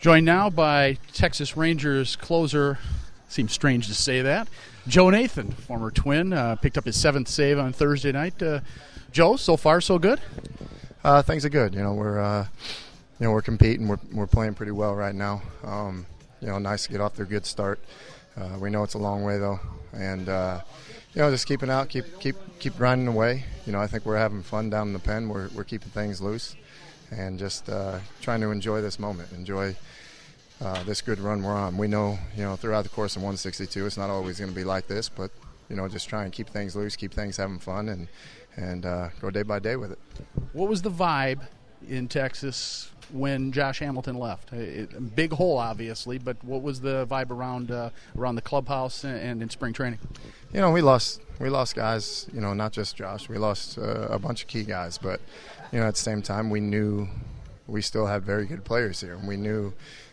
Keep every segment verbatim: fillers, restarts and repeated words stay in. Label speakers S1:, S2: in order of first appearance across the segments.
S1: Joined now by Texas Rangers closer, seems strange to say that, Joe Nathan, former Twin, uh, picked up his seventh save on Thursday night. Uh, Joe, so far so good?
S2: Uh, things are good. You know, we're uh, you know we're competing. We're we're playing pretty well right now. Um, you know, nice to get off to a good start. Uh, we know it's a long way though, and uh, you know, just keeping out, keep keep keep grinding away. You know, I think we're having fun down in the pen. We're we're keeping things loose, and just uh, trying to enjoy this moment, enjoy uh, this good run we're on. We know, you know, throughout the course of one sixty-two, it's not always going to be like this, but you know, just try and keep things loose, keep things having fun, and and uh, go day by day with it.
S1: What was the vibe in Texas when Josh Hamilton left? A big hole, obviously, but what was the vibe around uh, around the clubhouse and in spring training?
S2: You know, we lost we lost guys. You know, not just Josh. We lost uh, a bunch of key guys, but you know, at the same time, we knew we still had very good players here, and we knew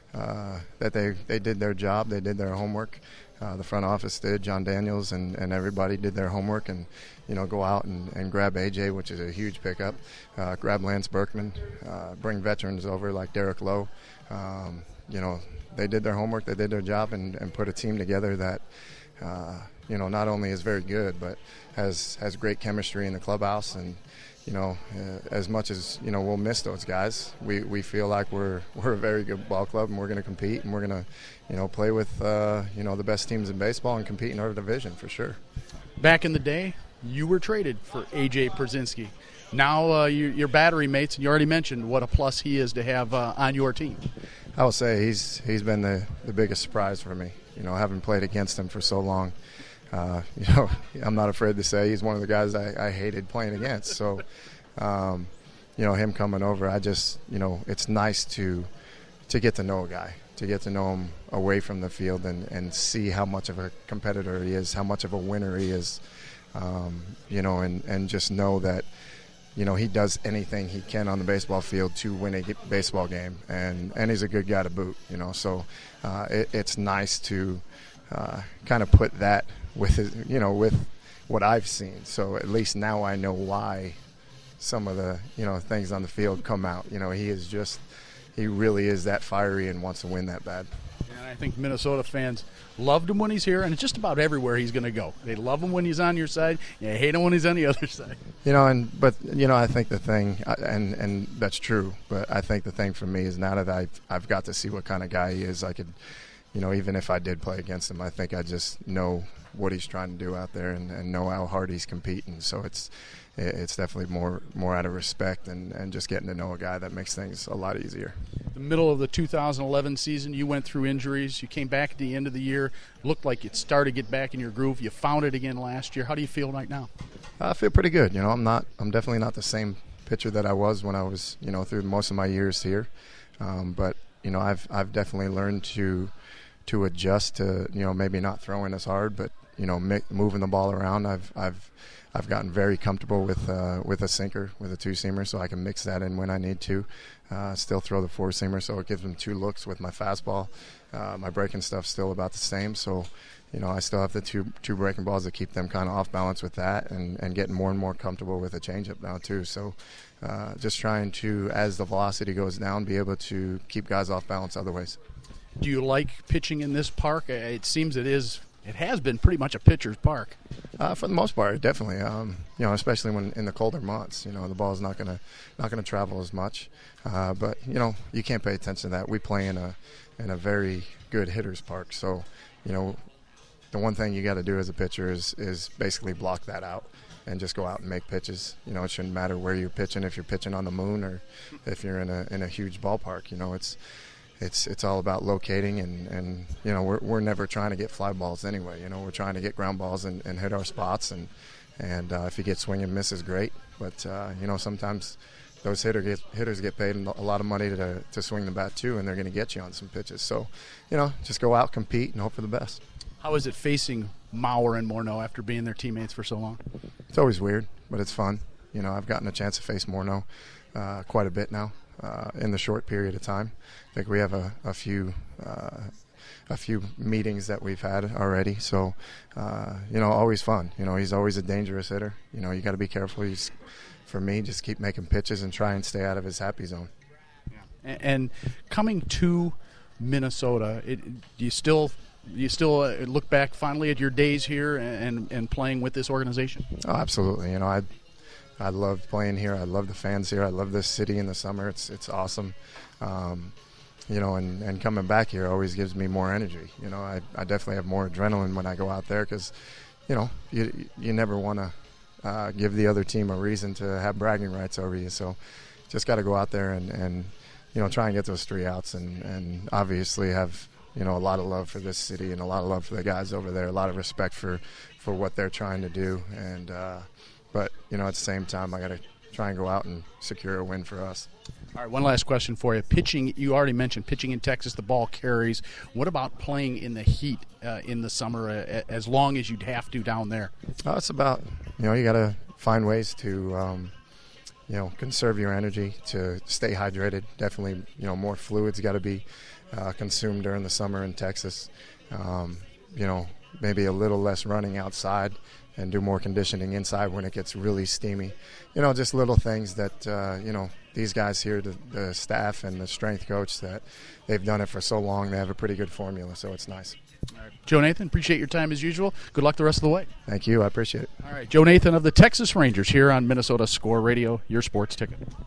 S2: uh, that they they did their job, they did their homework. Uh, the front office did, John Daniels and, and everybody did their homework and, you know, go out and, and grab A J, which is a huge pickup, uh, grab Lance Berkman, uh, bring veterans over like Derek Lowe. Um, you know, they did their homework, they did their job, and, and put a team together that, uh, you know, not only is very good, but has, has great chemistry in the clubhouse. And, you know, uh, as much as, you know, we'll miss those guys, we, we feel like we're we're a very good ball club, and we're going to compete, and we're going to, you know, play with, uh, you know, the best teams in baseball and compete in our division for sure.
S1: Back in the day, you were traded for A J Pierzynski. Now uh, you, you're battery mates, and you already mentioned what a plus he is to have uh, on your team.
S2: I will say he's he's been the, the biggest surprise for me, you know, having played against him for so long. Uh, you know, I'm not afraid to say he's one of the guys I, I hated playing against. So, um, you know, him coming over, I just, you know, it's nice to to get to know a guy, to get to know him away from the field and, and see how much of a competitor he is, how much of a winner he is, um, you know, and, and just know that, you know, he does anything he can on the baseball field to win a baseball game, and, and he's a good guy to boot, you know. So uh, it, it's nice to uh, kind of put that with his, you know, with what I've seen. So at least now I know why some of the, you know, things on the field come out. You know, he is just, he really is that fiery and wants to win that bad.
S1: And I think Minnesota fans loved him when he's here, and it's just about everywhere he's going to go. They love him when he's on your side. You hate him when he's on the other side.
S2: You know, and but you know, I think the thing, and and that's true. But I think the thing for me is now that I've I've got to see what kind of guy he is, I could, you know, even if I did play against him, I think I just know what he's trying to do out there and, and know how hard he's competing. So it's it's definitely more more out of respect and, and just getting to know a guy that makes things a lot easier.
S1: The middle of the two thousand eleven season, you went through injuries. You came back at the end of the year. Looked like it started to get back in your groove. You found it again last year. How do you feel right now?
S2: I feel pretty good. You know, I'm not. I'm definitely not the same pitcher that I was when I was, you know, through most of my years here. Um, but you know, I've I've definitely learned to to adjust to, you know, maybe not throwing as hard, but you know, moving the ball around. I've I've I've gotten very comfortable with uh, with a sinker, with a two-seamer, so I can mix that in when I need to. Uh, still throw the four-seamer, so it gives them two looks with my fastball. Uh, my breaking stuff's still about the same, so you know, I still have the two two breaking balls to keep them kind of off balance with that, and, and getting more and more comfortable with a changeup now too. So uh, just trying to, as the velocity goes down, be able to keep guys off balance other ways.
S1: Do you like pitching in this park? It seems it is. It has been pretty much a pitcher's park.
S2: Uh, for the most part, definitely. Um, you know, especially when in the colder months, you know, the ball is not gonna not gonna travel as much. Uh, but you know, you can't pay attention to that. We play in a in a very good hitter's park, so you know, the one thing you got to do as a pitcher is is basically block that out and just go out and make pitches. You know, it shouldn't matter where you're pitching, if you're pitching on the moon or if you're in a in a huge ballpark. You know, it's It's it's all about locating, and, and you know, we're we're never trying to get fly balls anyway. You know, we're trying to get ground balls and, and hit our spots, and and uh, if you get swing and miss is great. But uh, you know, sometimes those hitter get, hitters get paid a lot of money to to swing the bat too, and they're going to get you on some pitches. So, you know, just go out, compete, and hope for the best.
S1: How is it facing Mauer and Morneau after being their teammates for so long?
S2: It's always weird, but it's fun. You know, I've gotten a chance to face Morneau uh, quite a bit now. Uh, in the short period of time, I think we have a, a few uh, a few meetings that we've had already. So, uh, you know, always fun. You know, he's always a dangerous hitter. You know, you got to be careful. He's, for me, just keep making pitches and try and stay out of his happy zone.
S1: Yeah. And coming to Minnesota. It, do you still do you still uh, look back fondly at your days here and and playing with this organization?
S2: Oh, absolutely. You know, I I love playing here. I love the fans here. I love this city in the summer. It's it's awesome. Um, you know, and, and coming back here always gives me more energy. You know, I, I definitely have more adrenaline when I go out there because, you know, you you never want to uh, give the other team a reason to have bragging rights over you. So just got to go out there and, and, you know, try and get those three outs and, and obviously have, you know, a lot of love for this city and a lot of love for the guys over there, a lot of respect for, for what they're trying to do. And, uh, but, you know, at the same time, I got to try and go out and secure a win for us.
S1: All right, one last question for you. Pitching, you already mentioned pitching in Texas, the ball carries. What about playing in the heat uh, in the summer uh, as long as you'd have to down there?
S2: Oh, it's about, you know, you got to find ways to, um, you know, conserve your energy, to stay hydrated. Definitely, you know, more fluids got to be uh, consumed during the summer in Texas. Um, you know, maybe a little less running outside and do more conditioning inside when it gets really steamy. You know, just little things that, uh, you know, these guys here, the, the staff and the strength coach, that they've done it for so long, they have a pretty good formula, so it's nice.
S1: All right. Joe Nathan, appreciate your time as usual. Good luck the rest of the way.
S2: Thank you. I appreciate it.
S1: All right, Joe Nathan of the Texas Rangers here on Minnesota Score Radio, your sports ticket.